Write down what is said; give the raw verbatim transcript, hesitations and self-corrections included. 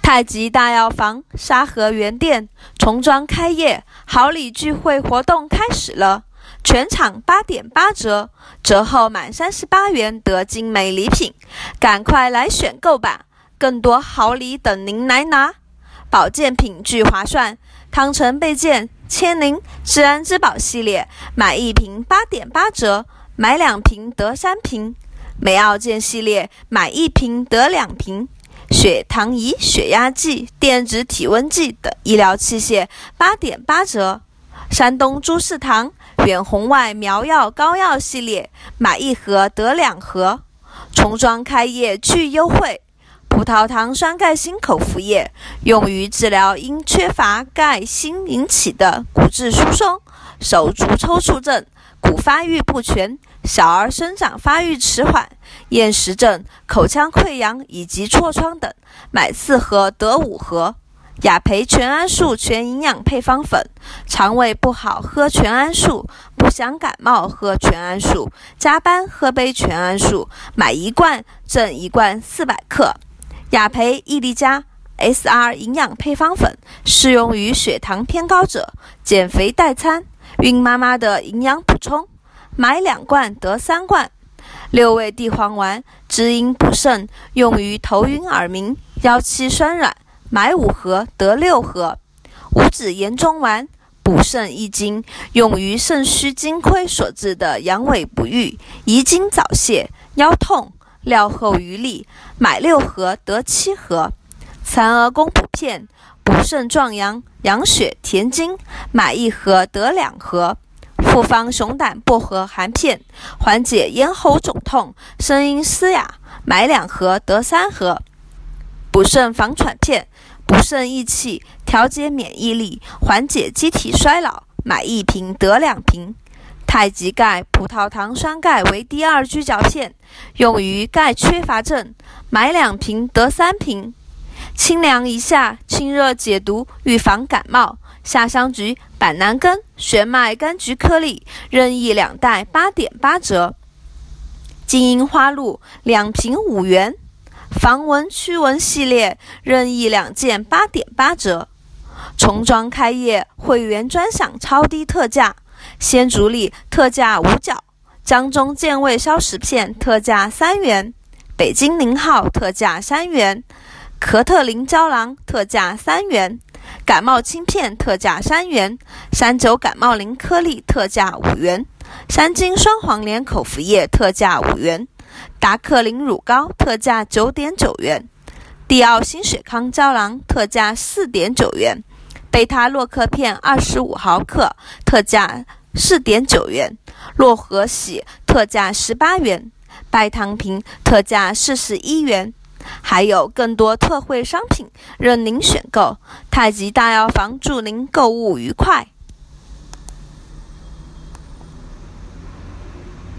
太极大药房沙河原店重装开业，好礼聚会活动开始了，全场八点八折，折后满三十八元得精美礼品，赶快来选购吧！更多好礼等您来拿。保健品巨划算，汤臣倍健、千灵、治安之宝系列，买一瓶八点八折，买两瓶得三瓶；美奥健系列，买一瓶得两瓶。血糖仪、血压计、电子体温计等医疗器械八点八折。山东诸事堂远红外苗药膏药系列，买一盒得两盒。重装开业巨优惠。葡萄糖酸钙锌口服液，用于治疗因缺乏钙锌引起的骨质疏松、手足抽搐症、骨发育不全、小儿生长发育迟缓、厌食症、口腔溃疡以及痤疮等，买四盒得五盒。雅培全安素全营养配方粉，肠胃不好喝全安素，不想感冒喝全安素，加班喝杯全安素，买一罐赠一罐四百克。雅培益力佳 S R 营养配方粉，适用于血糖偏高者、减肥代餐、孕妈妈的营养补充，买两罐得三罐。六味地黄丸滋阴补肾，用于头晕耳鸣、腰膝酸软，买五盒得六盒。五子盐中丸补肾益精，用于肾虚精亏所致的阳痿不育、遗精早泄、腰痛、料后余力，买六盒得七盒。蚕儿宫补片补肾壮阳、养血填精，买一盒得两盒。复方熊胆薄荷含片，缓解咽喉肿痛、声音嘶哑，买两盒得三盒。补肾防喘片补肾益气，调节免疫力，缓解机体衰老，买一瓶得两瓶。太极钙葡萄糖酸钙为第二居角片，用于钙缺乏症，买两瓶得三瓶。清凉一下，清热解毒，预防感冒。夏香菊、板蓝根、玄麦柑橘颗粒，任意两袋八点八折。金银花露两瓶五元。防蚊驱蚊系列，任意两件八点八折。重装开业，会员专享超低特价。鲜竹粒特价五角，江中健胃消食片特价三元，北京零号特价三元，可特林胶囊特价三元，感冒清片特价三元，三九感冒灵颗粒特价五元，三金双黄连口服液特价五元，达克林乳膏特价九点九元，地奥新血康胶囊特价四点九元，贝塔洛克片二十五毫克特价四点九元，洛和喜特价十八元，白糖瓶特价四十一元，还有更多特惠商品任您选购。太极大药房祝您购物愉快。